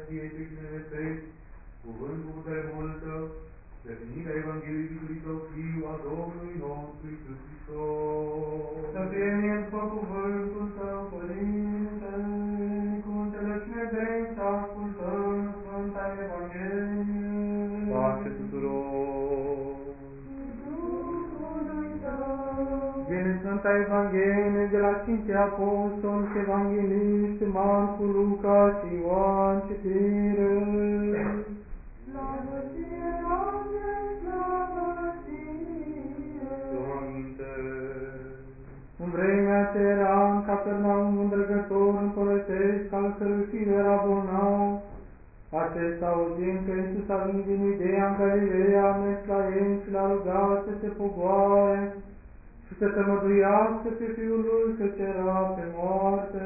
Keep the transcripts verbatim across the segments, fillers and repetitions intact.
ție pe cine ne treci, cuvânt cu putere multă, definirea Evangheliei lui Tău, Fiu a Domnului nostru Iisus Hristos. Să fie mie după cuvântul Tău, Părinte, cu înțelepciune drept să ascultăm Sfânta Evanghelie. Pace tuturor! Din Sfânta Evanghelie de la Sfinții Apostoli și Evanghelist Marcu, Luca și Ioan, citire. Slavă ție, Doamne, slavă ție! Luăm aminte. În vremea aceea era în Capernaum un dregător împărătesc, al cărui fiu era bolnav. Acesta, auzind că Iisus a venit din Iudeea în Galileea, a mers la el și l-a rugat să se pogoare și să tămăduiască pe fiul lui, căci era pe moarte.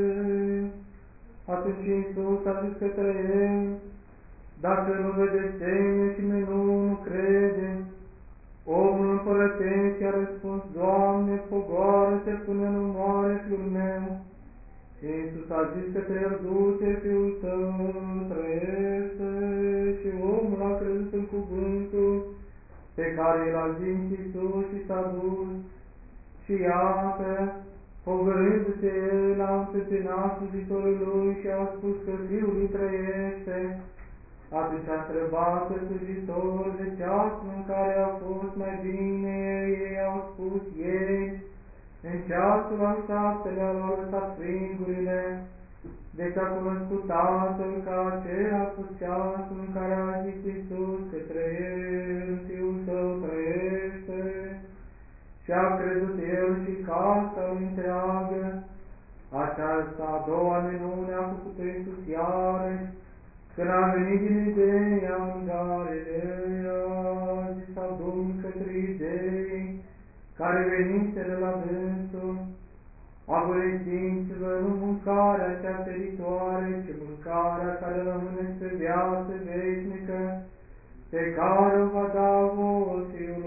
Atunci Iisus a zis către el: dacă nu vedeți semne și minuni, nu credeți. Omul împărătesc i-a răspuns: Doamne, pogoară-te până nu moare fiul meu. Și Iisus a zis către el: du-te, fiul tău trăiește. Și omul a crezut în cuvântul pe care l-a zis Iisus și s-a dus. Și iată, pogorându-se el, a întâmpinat slujitorul lui și a spus că fiul lui trăiește. Atunci a întrebat pe slujitor de ceasul în care a fost mai bine. Ei au spus ei: în ceasul al șaptelea l-au lăsat frigurile. Deci a cunoscut tatăl că acela a fost ceasul în care a zis Iisus către el: fiul tău trăiește. Și a crezut el și casa lui întreagă. Aceasta a doua minune a făcut-o Iisus iarăși, când a venit din Iudeea în Galileea. Zis-a Domnul către iudeii care veniseră la dânsul: agonisinți-vă, nu mâncarea cea feritoare, ci mâncarea care rămâne spre viață veșnică, pe care o va da vouă Fiul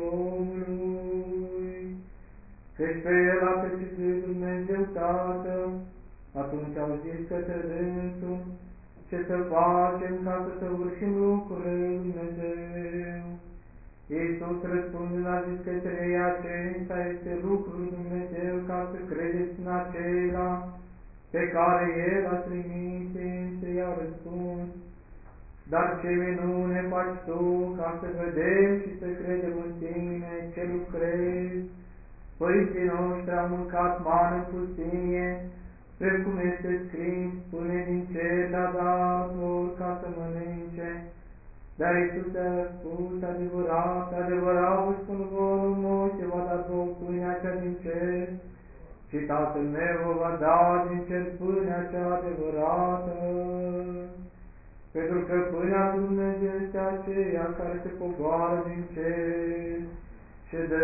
omului. Căci pe el a precizat Dumnezeu Tatăl. Atunci au zis către dânsul: ce să facem ca să săvârșim lucrurile lui Dumnezeu? Iisus răspundând a zis către ei: acesta este lucrul lui Dumnezeu, ca să credeți în acela pe care El a trimis. Ei i-au răspuns: dar ce minune faci tu, ca să vedem și să credem în tine, ce lucrezi? Părinții noștri au mâncat mană în pustie, precum este scris: pâine din cer le-a dat lor ca să mănânce. Dar Iisus a spus: adevărat, adevărat vă spun vouă, nu Moise v-a dat vouă pâinea cea din cer, și Tatăl meu vă va da din cer pâinea cea adevărată. Pentru că pâinea lui Dumnezeu este aceea care se pogoară din cer și dă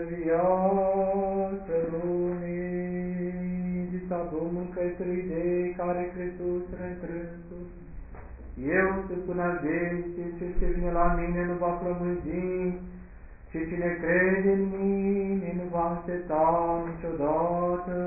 viață lumii. Zisa Domnul către iudeii care crezuseră în trânsul: eu sunt până al vieții, cel ce vine la mine nu va flămânzi, și cine crede în mine nu va înceta niciodată.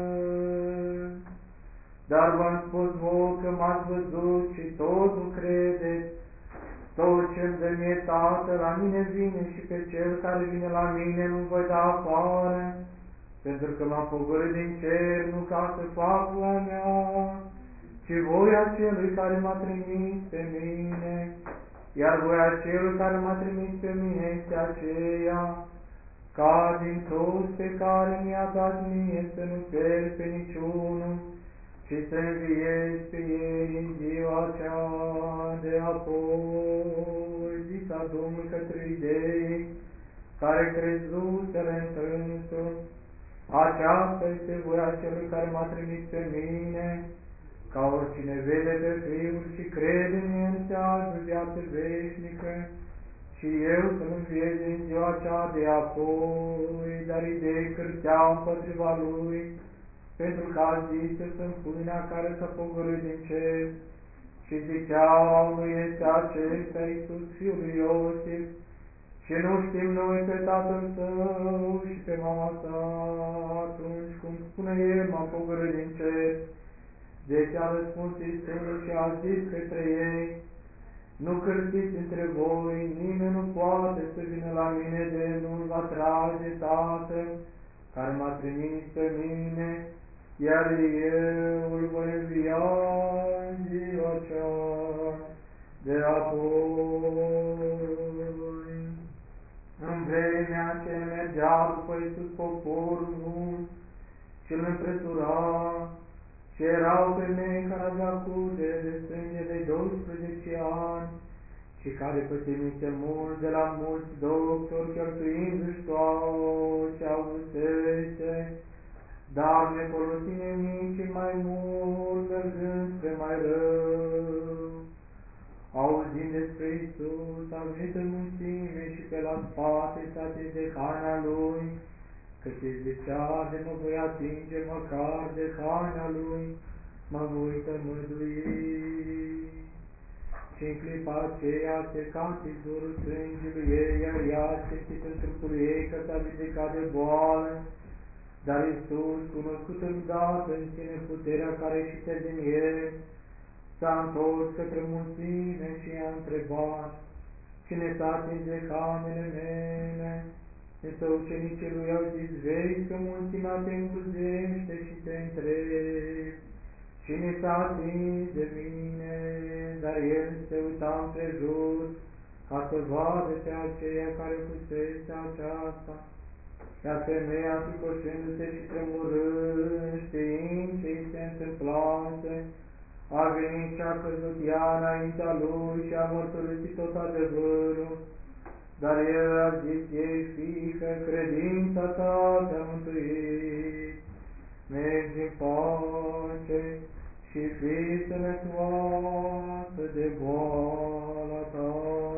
Dar v-am spus vouă că m-ați văzut și tot nu credeți. Tot ce-mi dă mie Tatăl la mine vine, și pe cel care vine la mine nu voi da afară, pentru că m-a pogorât din cer, nu ca să fac voia mea, ci voia celui care m-a trimis pe mine. Iar voia celui care m-a trimis pe mine este aceea, ca din toți pe care mi-a dat mie să nu pierd pe niciunul, ci să înviez pe ei în ziua cea de apoi. Zisa Domnul către iudeii care crezuseră în trânsul: aceasta este voia celui care m-a trimis pe mine, ca oricine vede pe Fiul și crede în El să aibă viață veșnică, și eu să-L înviez în ziua cea de apoi. Dar iudeii cârteau împotriva Lui, pentru că a zis: eu sunt pâinea care s-a pogorât din cer. Și ziceau: nu este acesta Iisus fiul lui Iosif? Și nu știm noi pe tatăl său și pe mama sa? Atunci, cum spune el, m-am pogorât din cer, Deci a răspuns Iisus și a zis către ei, nu cârtiți între voi, nimeni nu poate să vină la mine de nu-l va trage Tatăl, care m-a trimis pe mine, iar eu îl voi învia în ziua cea de apoi. În vremea ce mergea după Iisus poporul mult și îl împretura, și erau femei care aveau curte de sânge de doisprezece ani și care pătimise mult de la mulți doctori, cheltuindu-și tot ce avusese, dar ne folosi nimic și mai mult mergând spre mai rău. Auzind despre Iisus, a venit în mulțime și pe la spate s-a atins de haina lui, căci îi zicea de mă voi atinge măcar de haina lui, mă voi tămădui. Și în clipa aceea se cate izvorul sângelui ei, iar ea simțit în trupul ei că s-a vindecat de boală. Dar Iisus, cunoscut îndată în sine puterea care ieșise din el, s-a întors către mulțime și i-a întrebat, cine s-a atins de hainele mele? Însă ucenicii lui au zis, vezi că mulțimea te îmbruzește și te întrebi, cine s-a atins de mine? Dar el se uita împrejur ca să vadă pe aceia care fusese aceasta. Iar femeia, înfricoșându-se și tremurând, știind ce îi se întâmplase, a venit și a căzut ea înaintea lui și a mărturisit tot adevărul. Dar el a zis ei, fiică, credința ta te-a mântuit, mergi în pace și fii sănătoasă de boala ta.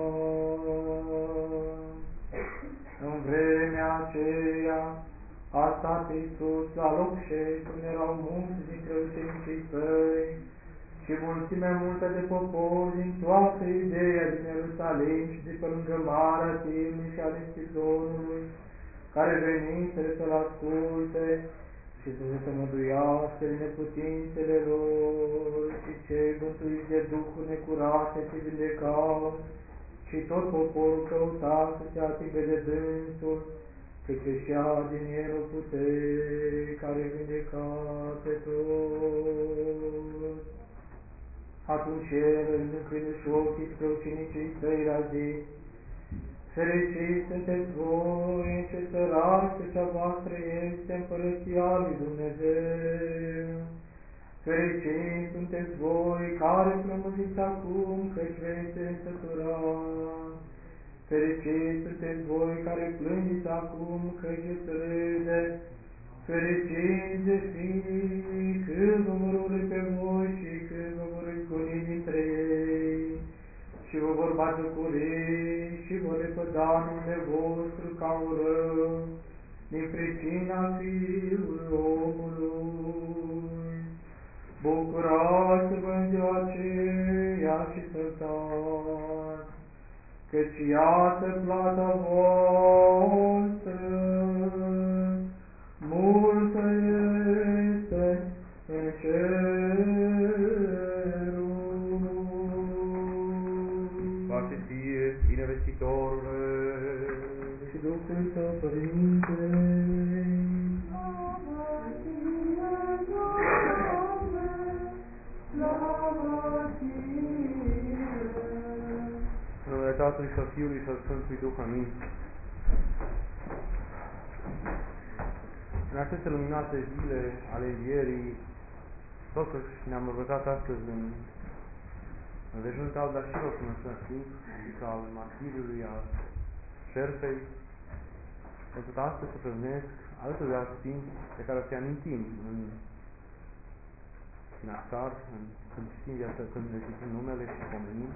În vremea aceea a stat Iisus la loc șes, unde erau mulți dintre ucenicii săi și mulțime multă de popor din toată Iudeea, din Ierusalim și de pe lângă Marea Tirului și a din Sidonului, care veniseră să-l asculte și să se tămăduiască din neputințele lor, și cei bântuiți de duhuri necurate se vindecau, și tot poporul căuta să se atingă de dânsul, că creștea din el o putere care vindeca pe toți. Atunci el, înclinându-și ochii spre ucenicii săi, a zis, fericiți sunteți voi, ce săraci, cea voastră este împărăția lui Dumnezeu. Fericiți sunteți voi, care flămânziți acum, căci veți însătura. Fericiți sunteți voi, care plângeți acum, căci veți râde. Fericiți de fi, când vă vor urâ pe voi și când vă vor izgoni dintre ei și vă vor batjocori și vor lepăda numele vostru ca un rău din pricina Fiului omului. Bucurați-vă în ziua aceea și săltați, căci iată plata voastră multă este în cerul. Pace ție, binevestitorule, Și Duhul Tău, Părinte, Slavă ție, Doamne, slavă ție. în numele Tatălui și al Fiului și al Sfântului Duh, amin. În aceste luminate zile ale Învierii, totuși ne-am rugat astăzi în, în vejunul al Dașilor până în timp, adică al martiriului, al șerpei, pentru că astăzi se prăznesc alături de alți timp pe care să-i amintim în Naxar, în, când citim viața, când ne citim numele și pomenim.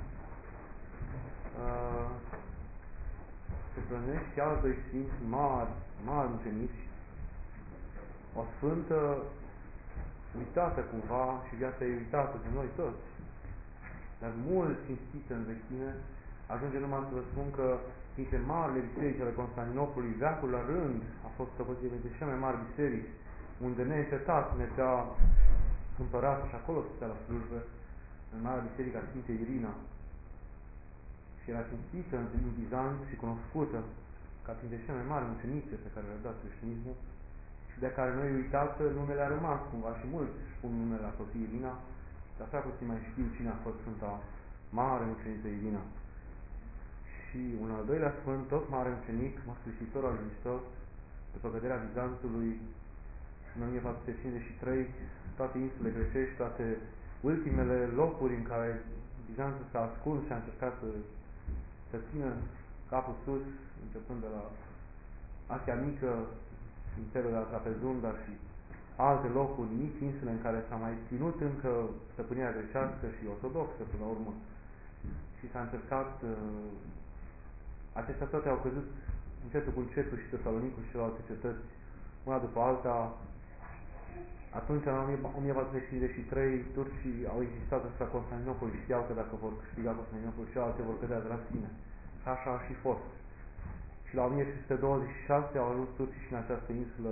Uh, se prăznesc și alți doi sfinți mari, mari mucenici, o sfântă uitată cumva și viața e uitată de noi toți, dar mult cinstită în vechime. Ajunge numai să vă spun că dintre marile biserici ale Constantinopolului, veacul la rând a fost stăpânire de cele mai mari biserici, unde neîncetat mergea împărat și acolo stătea la slujbă, în Marea Biserică a Sfintei Irina. Și era cinstită în Bizanț și cunoscută ca printre cele mai mari mucenițe pe care le-a dat creștinismul și de care noi uitată numele a rămas cumva și mulți spun numele la Sofie Irina, dar așa puțin mai știu cine a fost Sfânta Mare Muceniță Irina. Și un al doilea sfânt, tot mare mucenic, mărturisitor al lui Hristos, după căderea Bizanțului în o mie patru sute cincizeci și trei, toate insulele grecești, toate ultimele locuri în care Bizanțul s-a ascuns și a încercat să, să țină capul sus, începând de la Asia Mică, interiorul de la Trapezunda și alte locuri mici, insule în care s-a mai ținut încă stăpânirea grecească și ortodoxă până la urmă. Și s-a încercat, uh, acestea toate au căzut încetul cu încetul și Tesalonicul și celelalte cetăți, una după alta. Atunci, în o mie patru sute cincizeci și trei, turcii au insistat asupra Constantinopolului, știau că dacă vor câștiga Constantinopolul, celelalte vor cădea de la sine. Și așa a și fost. Și la o mie cinci sute douăzeci și șase au ajuns turcii și în această insulă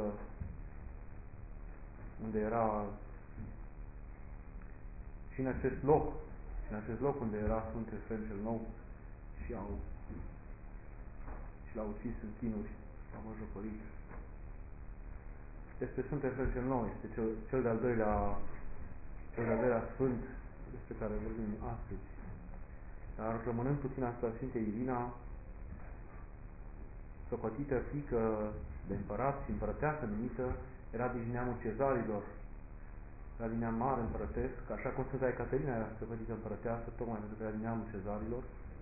unde era și în acest loc, și în acest loc unde era Sfântul Efrem cel Nou și au și l-au ucis în chinuri, l-au măjocorit. Despre Sfântul Efrem cel Nou este cel, cel de-al doilea cel de-al doilea sfânt despre care vorbim astăzi. Dar rămânând puțin asupra Sfintei Irina, socotită fiică de împărat și împărăteasă numită, era din neamul cezarilor, era din neam mare împărătesc, așa cum Sfânta Ecaterina era socotită împărăteasă, tocmai pentru că era din neamul cezarilor.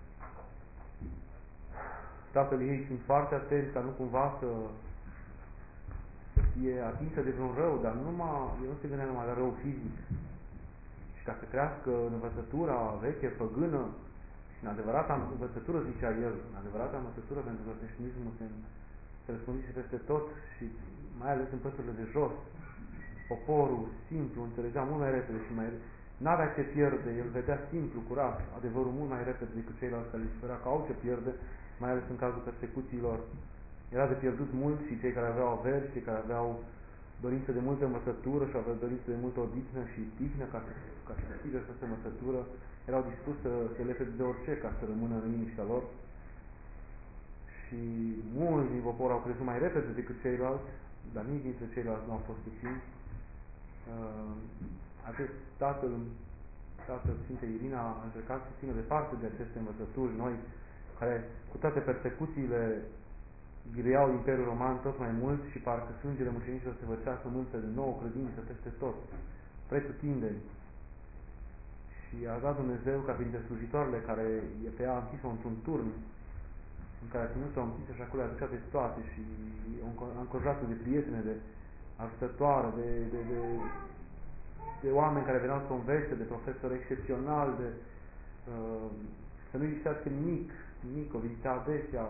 Tatăl ei fiind foarte atent ca nu cumva să, să fie atinsă de vreun rău, dar numai, el nu se gândea numai la rău fizic. Și ca să crească în învățătura veche, făgână, și în adevărata învățătură, zicea el, în adevărata învățătură, pentru că creștinismul se, se răspândise peste tot și mai ales în păturile de jos. Poporul simplu înțelegea mult mai repede și mai n-avea ce pierde, el vedea simplu, curat, adevărul mult mai repede decât ceilalți care îi spunea că au ce pierde, mai ales în cazul persecuțiilor. Era de pierdut mult și cei care aveau averi, cei care aveau dorință de multă învățătură și aveau dorință de multă odihnă și tihnă ca să, ca să câștige această învățătură, erau dispuși să se lepe de orice ca să rămână în liniștea lor. Și mulți din popor au crezut mai repede decât ceilalți, dar nici dintre ceilalți nu au fost puțini. Uh, acest tatăl, tatăl Sfintei Irina a încercat să țină departe de aceste învățături noi, care cu toate persecuțiile biruiau Imperiul Roman tot mai mult și parcă sângele mucenicilor se văcea sămânță de nouă credință peste tot, pretutindeni. Și a dat Dumnezeu ca printre slujitoarele care pe ea a închis-o într-un turn, în care a ținut-o închisă și acolo a aducea pe toate și a încurajat-o de prietene, de ajutătoare, de, de, de, de oameni care veneau să o învețe, de profesori excepționali, de uh, să nu existească nimic, nimic, o vizita adesea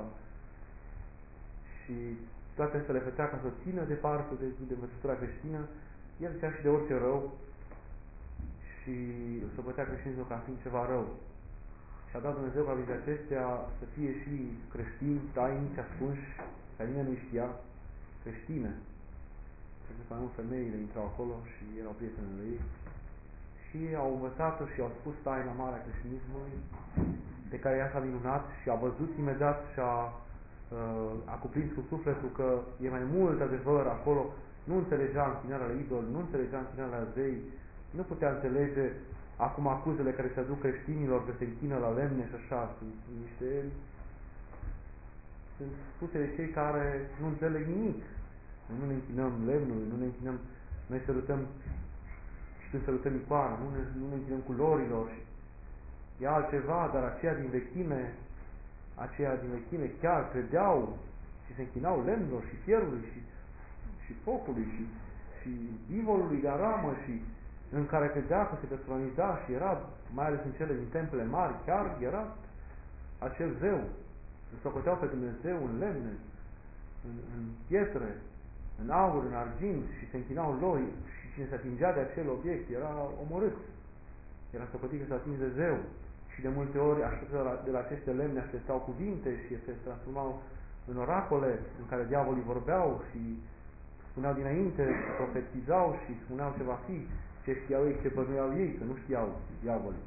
și toate astea le făcea ca să o țină departe de, de învățătura creștină. El zicea și de orice rău și să bătea creștinismul ca fiind ceva rău. Și a dat Dumnezeu ca vizita acestea să fie și creștini, tainici, ascunși, care nimeni nu știa, creștine. Pentru că mai mult femeile intrau acolo și erau prietenele ei. Și au învățat-o și au spus taina mare a creștinismului, de care ea s-a minunat și a văzut imediat și a, a cuprins cu sufletul că e mai mult adevăr acolo. Nu înțelegea închinarea la idol, nu înțelegea închinarea la zei, nu putea înțelege acum acuzele care se aduc creștinilor că se închină la lemne și așa. Sunt niște sunt spuse de cei care nu înțeleg nimic. Noi nu ne închinăm lemnului, nu ne închinăm, noi sărutăm și când sărutăm icoana, nu ne, nu ne închinăm culorilor. E altceva, dar aceia din vechime, aceia din vechime chiar credeau și se închinau lemnilor și fierului și, și focului și, și ivolului de aramă și în care credea că se personaliza și era, mai ales în cele din templele mari, chiar era acel zeu. Îl socoteau pe Dumnezeu în lemne, în, în pietre, în aur, în argint și se închinau lor și cine se atingea de acel obiect era omorât. Era socotit că se atinge zeu și de multe ori așteptau de la, de la aceste lemne așteptau cuvinte și se transformau în oracole în care diavolii vorbeau și spuneau dinainte, profetizau și spuneau ce va fi ce știau ei, ce bănuiau ei, că nu știau diavolii.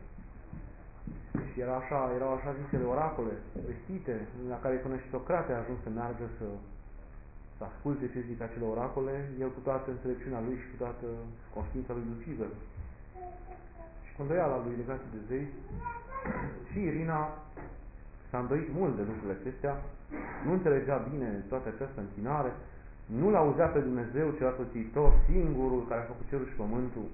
Și era așa, erau așa zisele oracole vestite, la care până și Socrate a ajuns să meargă să, să asculte ce zic acele oracole, el cu toată înțelepciunea lui și cu toată conștiința lui Lucifer. Și cu îndoiala lui legată de zei, și Irina s-a îndoit mult de lucrurile acestea, nu înțelegea bine toată această închinare, nu l-auzea pe Dumnezeu cel atotțiitor, singurul care a făcut cerul și pământul,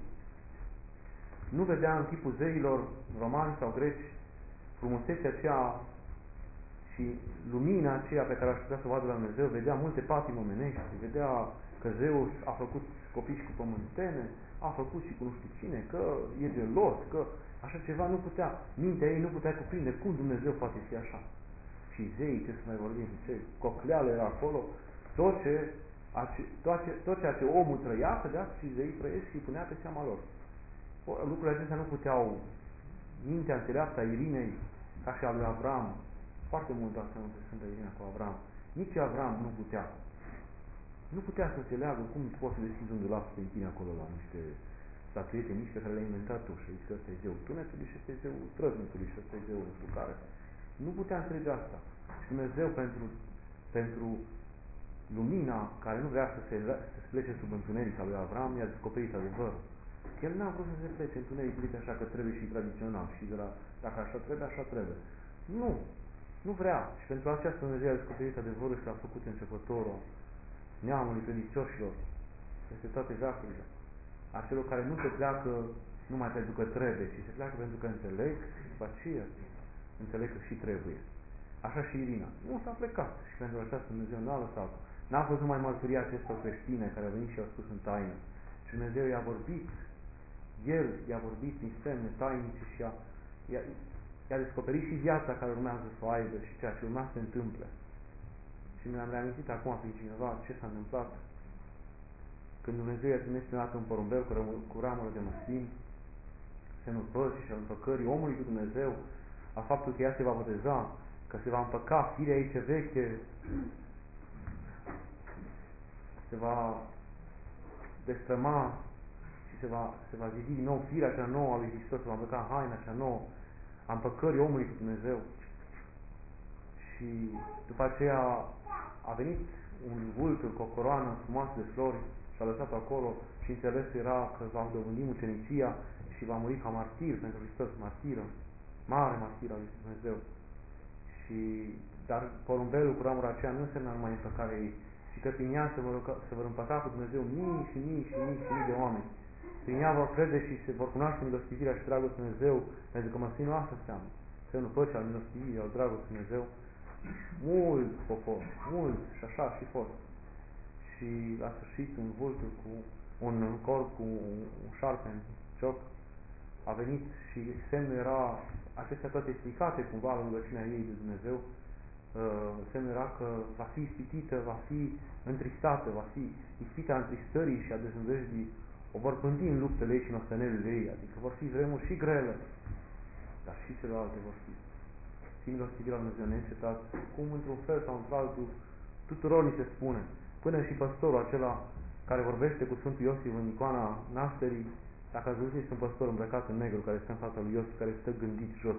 nu vedea în chipul zeilor romani sau greci frumusețea aceea și lumina aceea pe care aș putea să o vadă la Dumnezeu, vedea multe patimi omenești, vedea că Zeus a făcut copii și cu pământene, a făcut și cu nu știu cine, că e gelos, că așa ceva nu putea, mintea ei nu putea cuprinde cum Dumnezeu poate fi așa. Și zeii, ce să mai vorbim, ce cocleală era acolo, tot, ce, tot, ce, tot ceea ce omul trăia, vedea și zeii trăiesc și punea pe seama lor. Lucrurile acestea nu puteau, mintea înțeleaptă a Irinei, ca și a lui Avram, foarte mult asta nu se Sfânta Irina cu Avram, nici Avram nu putea. Nu putea să înțeleagă cum poți să deschizi un dulap să te închini acolo la niște statuete mici pe care le-ai inventat tu și zici că ăsta e zeul tunetului și ăsta e zeul trăznutului și ăsta e zeul nu știu care. Nu putea înțelege asta. Și Dumnezeu pentru, pentru lumina care nu vrea să se, să se plece sub întuneric al lui Avram, i-a descoperit adevărul. El n-a vrut să se plece întuneric, uite așa că trebuie și tradițional și de la, dacă așa trebuie, așa trebuie. Nu, nu vrea. Și pentru aceasta Dumnezeu a descoperit adevărul și l-a făcut începătorul neamului credincioșilor peste toate veacurile. Acelor care nu se pleacă numai pentru că trebuie, ci se pleacă pentru că înțeleg și după aceea înțeleg că și trebuie. Așa și Irina. Nu s-a plecat și pentru aceasta Dumnezeu n-a lăsat. N-a fost numai mărturia acestor creștine care au venit și au spus în taină. Și Dumnezeu i-a vorbit, El i-a vorbit prin semne tainice și i-a, i-a, i-a descoperit și viața care urmează să o aibă și ceea ce urmează să se întâmple. Și mi-am reamintit acum prin cineva ce s-a întâmplat când Dumnezeu i-a trimis prima dată un porumbel cu, cu ramură de măslin, semnul păcii și al împăcării omului cu Dumnezeu, a faptul că ea se va boteza, că se va împăca firea ei ce veche, se va destrăma și se va, se va zidi din nou firea cea nouă a lui Hristos, se va împăca haina cea nouă a împăcării omului cu Dumnezeu. Și după aceea a venit un vultur cu o coroană frumoasă de flori și a lăsat acolo și înțelesul era că va dobândi mucenicia și va muri ca martir pentru Hristos, martiră, mare martir al lui Dumnezeu. Și, dar porumbelul cu ramura aceea nu însemna numai împăcarea ei, ci că prin ea se vor, se vor împăca cu Dumnezeu mii și mii și mii și mii de oameni. Prin ea vor crede și se vor cunoaște milostivirea și dragostea Dumnezeu, pentru că măslinul asta înseamnă. Semnul păcii al milostivirii, al dragostei Dumnezeu. Mult popor, mult, și așa și fost. Și la sfârșit un vultur cu un corp cu un șarpe în cioc a venit și semnul era, acestea toate explicate cumva la rugăciunea ei de Dumnezeu, uh, semnul era că va fi ispitită, va fi întristată, va fi ispita întristării și a dezvăluirii, o vor pândi în luptele ei și în ostenelile ei, adică vor fi vremuri și grele, dar și celelalte vor fi. Și milostivirea lui Dumnezeu neîncetat, cum într-un fel sau într-altul, tuturor ni se spune, până și păstorul acela care vorbește cu Sfântul Iosif în icoana nașterii, dacă ați văzut, este un păstor îmbrăcat în negru care stă în fața lui Iosif, care stă gândit jos.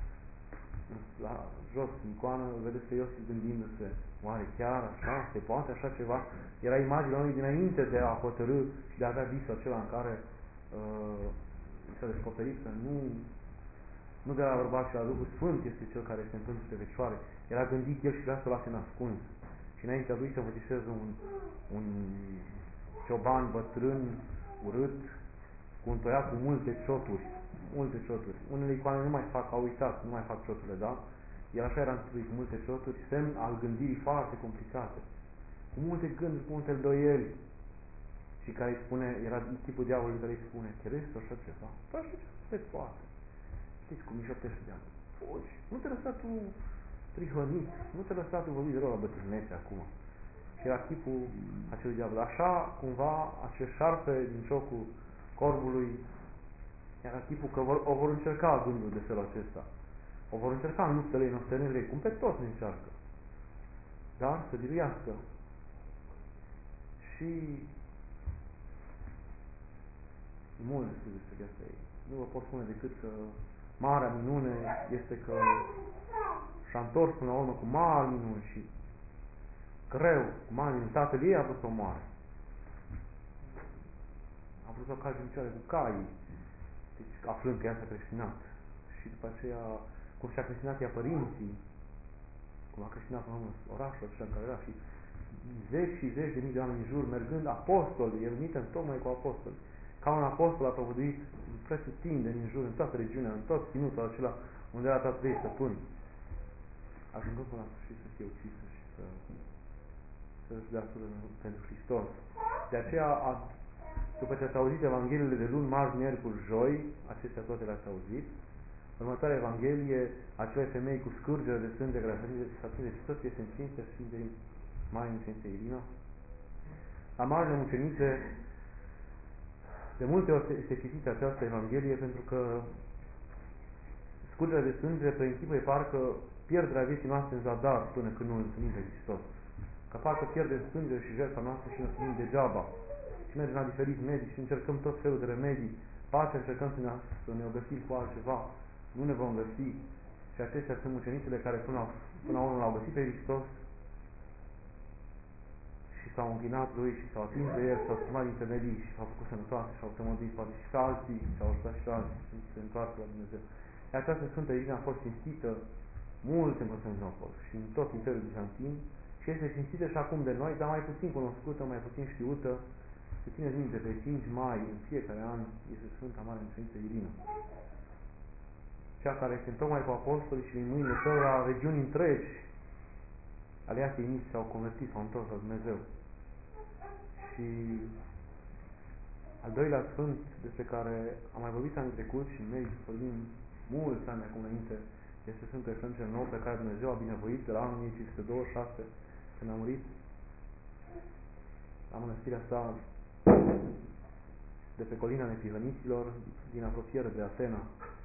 La jos, în icoană, vedeți pe Iosif gândindu-se, oare chiar așa, se poate așa ceva? Era imaginea lui dinainte de a hotărâ și de a avea visul acela în care uh, s-a descoperit că nu Nu de la bărbat și la Duhul Sfânt este cel care este în pânzul pe fecioare. Era gândit el și vrea să o lase nascuns. Și înaintea lui se învățișează un, un cioban bătrân, urât, cu un toiac cu multe cioturi. Multe cioturi. Unele icoane nu mai fac, au uitat, nu mai fac cioturile, da? El așa era întâlnit cu multe cioturi, semn al gândirii foarte complicate. Cu multe gânduri, cu multe îndoieli. Și care îi spune, era tipul diavolului care îi spune, crezi așa ceva? Păi așa ceva se poate. Știți cum își optește de altul. Fugi, nu te lăsa tu prihănit, nu te lăsa tu vorbit de rău la bătrânețe acum. Și era tipul acelui diavol. Așa, cumva, acel șarpe din ciocul corbului era tipul că vor, o vor încerca gândul de felul acesta. O vor încerca în luptele, în ostenelele, cum pe toți ne încearcă. Dar să biruiască. Și mult despre despre asta ei. Nu vă pot spune decât că marea minune este că și-a întors până la urmă cu mari minuni și greu, cu mari minuni. Tatăl ei a vrut să o moare. A vrut să o calce în picioare cu caii, deci aflând că ea s-a creștinat. Și după aceea, cum și-a creștinat ea părinții, cum a creștinat în orașul acela în care era și zeci și zeci de mii de oameni în jur, mergând apostoli, el unită tocmai cu apostoli. Ca un apostol a propovăduit pretutindeni în jur, în toată regiunea, în tot ținutul acela unde era toate trei stăpâni, ajungând până la sfârșit să fie ucisă și să să-și dea sură pentru Hristos. De aceea, a, după ce ați auzit Evangheliile de luni, marți, miercuri, joi, acestea toate le-ați auzit, următoarea Evanghelie, acelei femei cu scârgere de sânge care s-a prins de Hristos, este încinsă Sfintei Marii Mucenițe Irina. La Marile Mucenițe, de multe ori este citită această Evanghelie pentru că scurgerea de sânge preînchipuie parcă pierderea vieții noastre în zadar până când nu îl întâlnim pe Hristos. Că parcă pierdem sânge și jertfa noastră și ne întâlnim degeaba. Și mergem la diferiți medici și încercăm tot felul de remedii. Parcă încercăm să ne, să ne o găsim cu altceva. Nu ne vom găsi. Și acestea sunt mucenicele care până la, până la urmă l-au găsit pe Hristos și s-au închinat lui și s-au atins de el, s-au schimbat dintre medii și s-au făcut sănătoase și au tămăduit poate și pe alții și au ajutat și pe alții să se întoarcă la Dumnezeu. Iar această Sfântă Irina a fost cinstită mult în Constantinopol și în tot Imperiul Bizantin și este cinstită și acum de noi, dar mai puțin cunoscută, mai puțin știută. Se țineți minte, pe cinci mai, în fiecare an, este Sfânta Mare Muceniță Irina. Cea care este tocmai cu apostolii și din mâinile cărora regiuni întregi ale acestei iniții s-au convertit, s-au întors la Dumnezeu. Și al doilea sfânt despre care am mai vorbit anul trecut și merită să vorbim mulți ani acum înainte, este Sfântul Efrem cel Nou, pe care Dumnezeu a binevoit de la anul o mie cinci sute douăzeci și șase, când a murit la mănăstirea sa de pe colina Nepihăniților, din apropiere de Atena.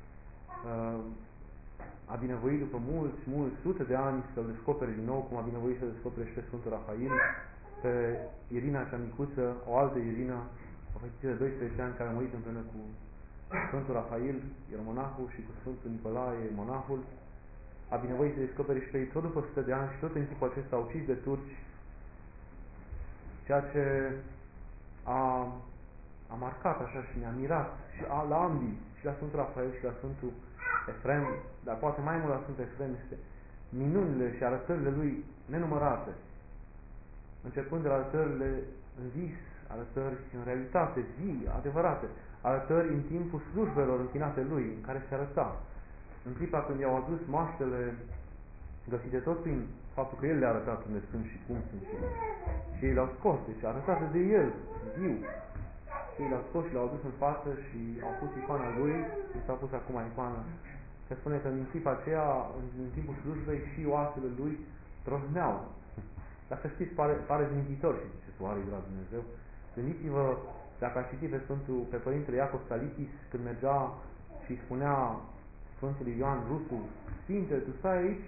A binevoit după mulți, mulți, sute de ani să-l descopere din nou, cum a binevoit să descopere și pe Sfântul Rafail, pe Irina cea micuță, o altă Irina, o fetiță de doisprezece ani, care a murit împreună cu Sfântul Rafail, ieromonahul, și cu Sfântul Nicolae, monahul. A binevoit să descopere și pe ei tot după o sută de ani și tot în timpul acesta ucis de turci, ceea ce a, a marcat așa și ne-a mirat și a, la ambii, și la Sfântul Rafael și la Sfântul Efrem, dar poate mai mult la Sfântul Efrem, este minunile și arătările lui nenumărate, începând de la arătările în vis, arătări în realitate, vii, adevărate, arătări în timpul slujbelor închinate lui, în care se arăta. În clipa când i-au adus maștele găsite tot prin faptul că el le-a arătat unde sunt și cum sunt și, și ei le-au scos, deci arătate de el, viu. Și ei le-au scos și le-au adus în față și au pus icoana lui, și s-a pus acum icoana. Se spune că în clipa aceea, în, în timpul slujbei, și oasele lui trosneau. Dar să știți, pare, pare zmintitor și ziceți, oare de la Dumnezeu? Gândiți-vă, dacă ați citit pe Sfântul, pe Părintele Iacov Stalichis, când mergea și îi spunea Sfântului Ioan Rusu, Sfinte, tu stai aici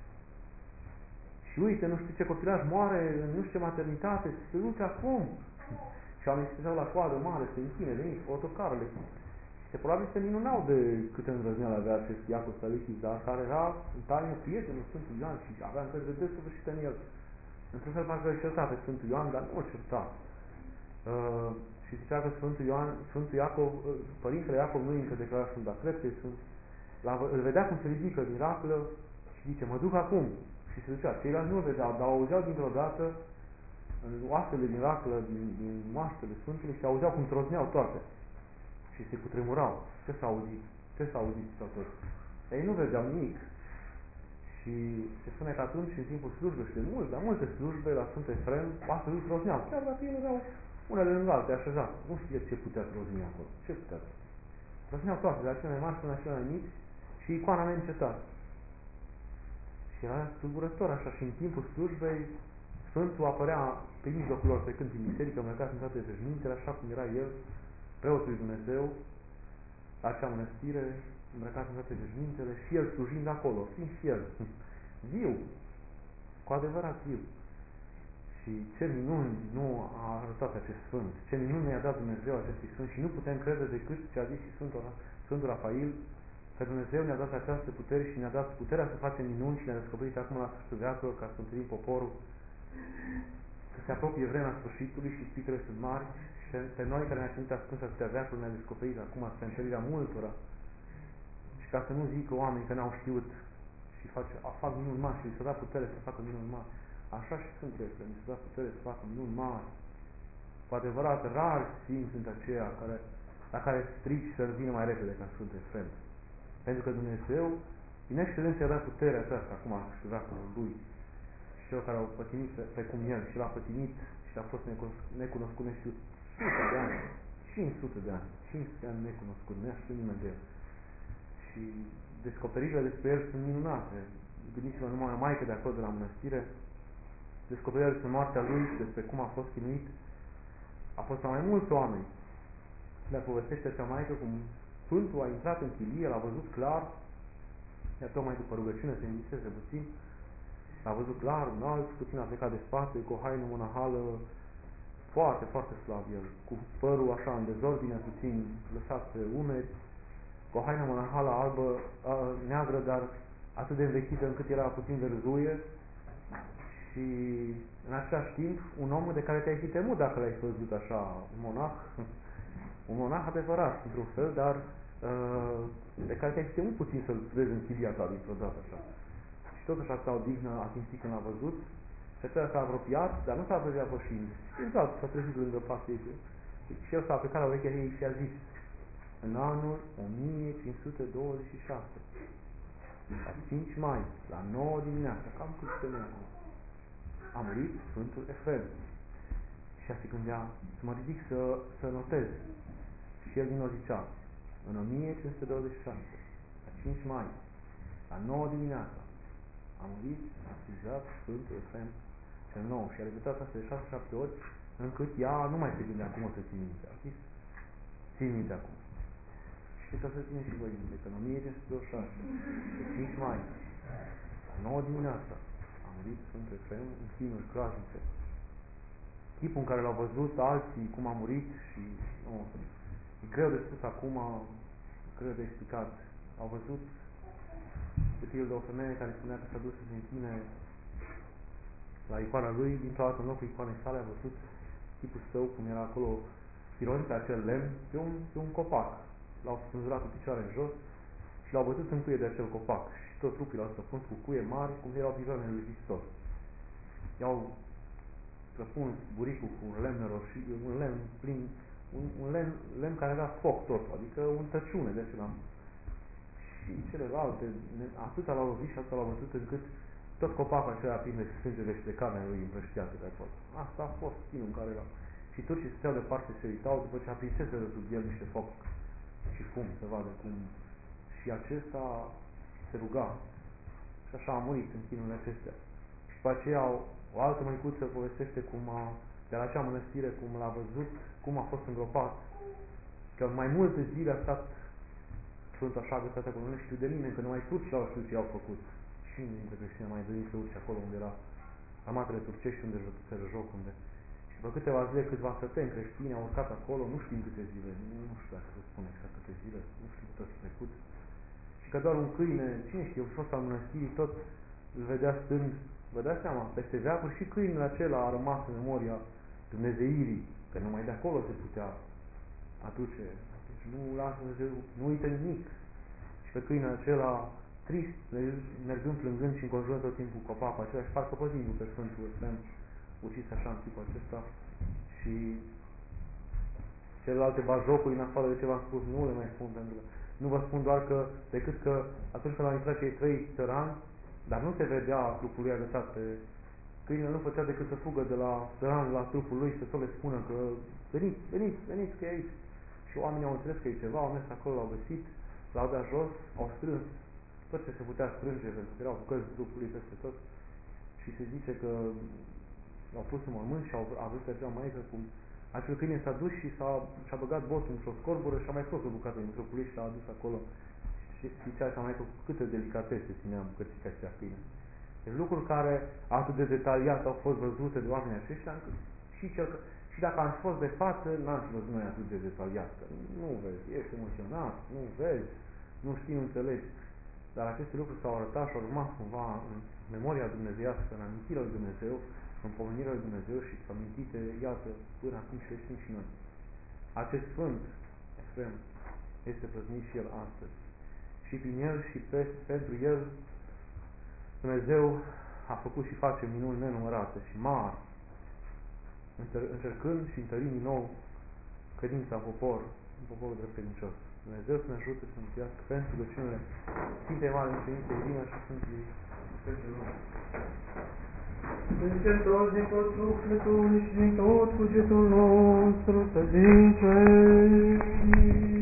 și uite, nu știu ce copilaj moare, în nu știu ce maternitate, se duce acum. Și oamenii se la coadă mare, se închine, veniți, autocarele. Și probabil se minunau de câte îndrăzneală avea acest Iacov Stalichis, dar care era în taină prietenul Sfântului Ioan și avea încredere desăvârșită în el. Într-un fel parcă îl certa pe Sfântul Ioan, dar nu îl certa. Uh, și zicea că Sfântul Ioan, Sfântul Iacov, uh, Părintele Iacov nu încă declara Sfânt, dar cred că sunt. La, îl vedea cum se ridică din raclă și zice, mă duc acum. Și se ducea. Ceilalți nu îl vedeau, dar auzeau dintr-o dată în oasele din raclă, din, din moaștele Sfântului și auzeau cum trosneau toate. Și se cutremurau. Ce s-a auzit? Ce s-a auzit tot? Ei nu vedeau nimic. Și se spune că atunci, în timpul slujbei și de mult, la multe slujbe, la Sfântul Efrem, oasele lui trosneau. Chiar dacă ei erau unele lângă alte, așezat. Nu știe ce putea trosni acolo. Ce putea trosni? Trosneau toate, de la cele mai mari până la cele mai mici, și icoana mea încetat. Și era tulburător așa, și în timpul slujbei Sfântul apărea pe mijlocul lor, pe când din biserică, îmbrăcat în toate veșmintele, așa cum era el, preotul lui Dumnezeu, la acea mănăstire, îmbrăcat în toate veșmintele, și el slujind acolo, fiind și el viu, cu adevărat viu. Și ce minuni nu a arătat acest Sfânt, ce minuni ne-a dat Dumnezeu acestui Sfânt și nu putem crede decât ce a zis și Sfântul, Sfântul Rafael, că Dumnezeu ne-a dat această putere și ne-a dat puterea să facem minuni și ne-a descoperit acum la sfârșitul veacului ca să întâlnim poporul, că se apropie vremea sfârșitului și spitele sunt mari și pe, pe noi care ne-a ținut ascuns atâtea veacuri ne-a descoperit acum spre întâlnirea multora. Și ca să nu zică oameni că n-au știut și face, fac minuni mari și li s-a dat putere să facă minuni mari, așa și sunt este, li s-a dat putere să facă minuni mari. Cu adevărat, rar sfinți sunt aceia care, la care strici să vină mai repede ca Sfântul Efrem. Pentru că Dumnezeu, din excelență, a dat puterea aceasta acum și veacul lui. Și celor care au pătimit precum el și l-a pătimit și a fost necunoscut, ne știu, sute de ani, cinci sute de ani, cinci sute de ani necunoscut, nu știu nimeni de el. Și descoperirile despre el sunt minunate. Gândiți-vă numai o maică de acolo de la mănăstire, descoperirea despre moartea lui și despre cum a fost chinuit, a fost la mai mulți oameni. Le povestește acea maică cum Sfântul a intrat în chilie, l-a văzut clar, iar tocmai după rugăciune se îndisese puțin, l-a văzut clar, înalt, puțin a plecat de spate, cu o haină monahală, foarte, foarte slab el, cu părul așa în dezordine, puțin lăsat pe umeri, cu o haină monahală albă, a, neagră, dar atât de învechită încât era puțin verzuie și în același timp un om de care te-ai fi temut dacă l-ai văzut așa, un monah, un monah adevărat, într-un fel, dar uh, de care te-ai fi temut puțin să-l vezi în chilia ta dintr-o dată așa. Și totuși asta o dignă a simțit când l-a văzut și acela s-a apropiat, dar nu s-a apropiat pășind. Exact, s-a trezit lângă patul ei. Și el s-a aplicat la urechea ei și a zis: în anul o mie cinci sute douăzeci și șase, la cinci mai, la nouă dimineața, cam cât se acum, a murit Sfântul Efrem. Și ea se gândea să mă ridic să, să notez. Și el din o zicea: în o mie cinci sute douăzeci și șase, la cinci mai, la nouă dimineața, a murit asizat Sfântul Efrem cel Nou. Și a repetat asta de șase șapte ori, încât ea nu mai se gândea cum o să țin minte. A zis: țin minte acum. Și putea să ține și voi minte, că în o mie cinci sute douăzeci și șase, pe cinci mai, la nouă dimineața, a murit Sfântul Efrem în chinuri groaznice. Tipul în care l-au văzut alții, cum a murit și oh, e greu de spus acum, greu de explicat. Au văzut de pildă o femeie care spunea că s-a dus să se închine la icoana lui, dintr-o dată în locul icoanei sale a văzut tipul său, cum era acolo pironit pe acel lemn, pe un, pe un copac. L-au spânzurat cu picioare în jos și l-au bătut în cuie de acel copac. Și tot trupul l-au stăpânt cu cuie mari, cum erau picioarele lui Hristos. I-au răpuns buricul cu un lemn roșii, un lemn plin, un, un lemn, lemn care avea foc tot, adică un tăciune de acela. Și celelalte, atâta l-au lovit și atâta l-au bătut încât tot copacul acela plin de sângele și de carnea lui împrăștiată de acolo. Asta a fost chinul în care era. Și turcii stăteau departe, se uitau după ce aprinseseră sub el niște foc și fum, să vadă cum. Și acesta se ruga. Și așa a murit în chinurile acestea. Și după aceea o altă măicuță povestește cum a, de la acea mănăstire, cum l-a văzut, cum a fost îngropat. Că mai multe zile a stat Sfântul așa agățat acolo, nu știu de nimeni, că numai turci l-au știut ce i-au făcut. Și dintre creștini a mai venit să urce acolo unde era armatele turcești, unde se joc, unde. Și după câteva zile, câțiva săteni creștini au urcat acolo, nu știm câte zile, nu știu dacă se spune exact câte zile, nu știu câte ori trecut. Și că doar un câine, cine știe, a fost al mănăstirii, tot îl vedea stând, vă dați seama, peste veacuri și câinele acela a rămas în memoria Dumnezeirii, că numai de acolo se putea aduce. Deci nu lasă Dumnezeu, nu uită nimic. Și pe câinele acela, trist, mergând plângând și înconjurând tot timpul copacul acela și parcă păzindu pe Sfântul Efrem, ucis așa în tipul acesta. Și celelalte bajocuri, în afară de ce v-am spus, nu le mai spun, pentru că nu vă spun doar că, decât că atunci când au intrat cei trei țărani, dar nu se vedea trupul lui agățat pe câinele, nu făcea decât să fugă de la țăran la trupul lui și să tot le spună că veniți, veniți, veniți, că e aici. Și oamenii au înțeles că e ceva, au mers acolo, l-au găsit, l-au dat jos, au strâns tot ce se putea strânge, pentru că erau bucăți trupului peste tot. Și se zice că l-au pus în mormânt și au avut pe acea maică cum acel câine s-a dus și s-a, și-a băgat botul într-o scorbură și a mai scos o bucată din trupul lui și l-a adus acolo. Și zicea așa maică cu câtă delicatese ținea bucățica aceea câine. Deci lucruri care atât de detaliat au fost văzute de oamenii aceștia, încât și, cel, și dacă am fost de față, n-am și văzut noi atât de detaliat. Că nu vezi, ești emoționat, nu vezi, nu știi, nu înțelegi. Dar aceste lucruri s-au arătat și au rămas cumva în memoria dumnezeiască, în amintirea lui Dumnezeu, în pomenirea lui Dumnezeu și amintite, iată, până acum și le știm și noi. Acest Sfânt, extrem, este plăsnit și el astăzi. Și prin el și pe, pentru el Dumnezeu a făcut și face minuni nenumărate și mari, încercând și întărind din nou credința în popor, în poporul drept credincios. Dumnezeu să ne ajute să mântuiască pentru rugăciunile Sfintei Mari Mucenițe Irina și Sfântului Sfântul Nume. Încercător din tot sufletul și din tot cugetul nostru să zicem.